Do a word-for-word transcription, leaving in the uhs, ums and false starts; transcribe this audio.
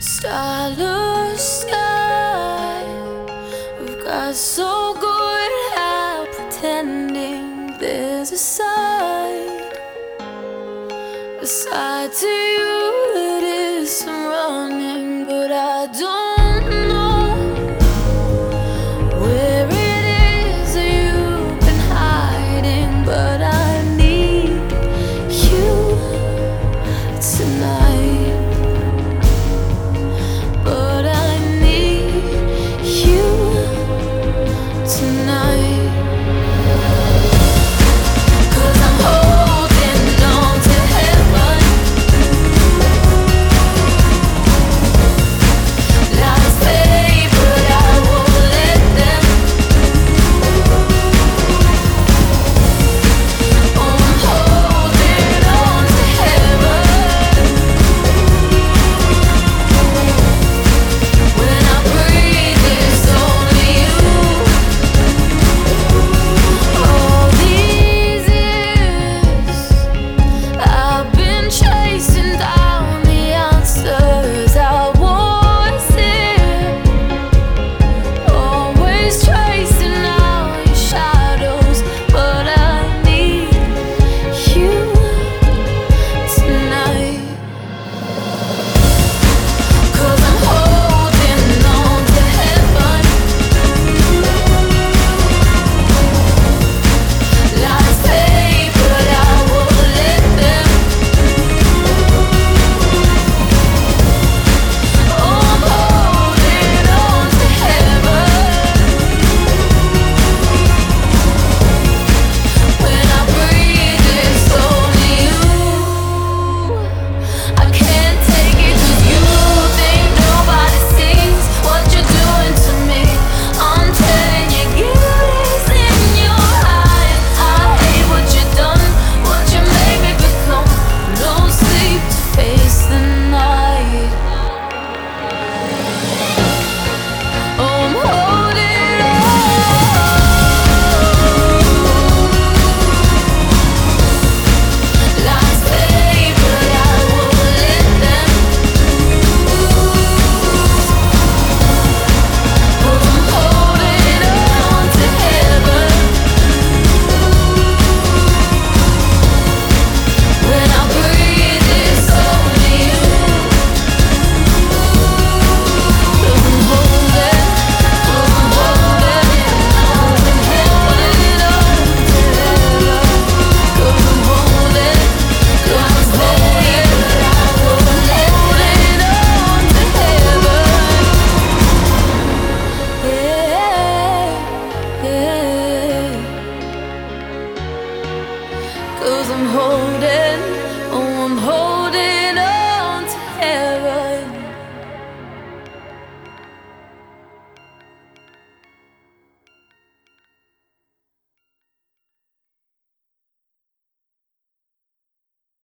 Starless sky. We've got so good at pretending there's a side, a side to you that is running, but I don't know where it is that you've been hiding. But I need you tonight. But I need you tonight. 'Cause I'm holding on to heaven. Lies fade, but I won't let them. Oh, I'm holding on to heaven. When I breathe, it's only you. All these years, I've been chasing down the answers. I was here, always tracing out your shadows. But I need you tonight. 'Cause I'm holding on to heaven. Lies fade, but I won't let them. Oh, I'm holding on to heaven. When I breathe, it's only you. I can't take it 'cause you think nobody sees what you're doing to me. I'm telling you, guilt is in your eyes. I hate what you've done, what you made me become. No sleep to face the night. Oh, I'm holding on. Lies fade, but I won't let them. Oh, I'm holding on to heaven. When I breathe, it's only you. 'Cause I'm holding, 'cause I'm holding, I'm holding on to heaven. 'Cause I'm holding, 'cause I'm holding, I'm holding on to heaven. Yeah, yeah. 'Cause I'm holding, oh, I'm holding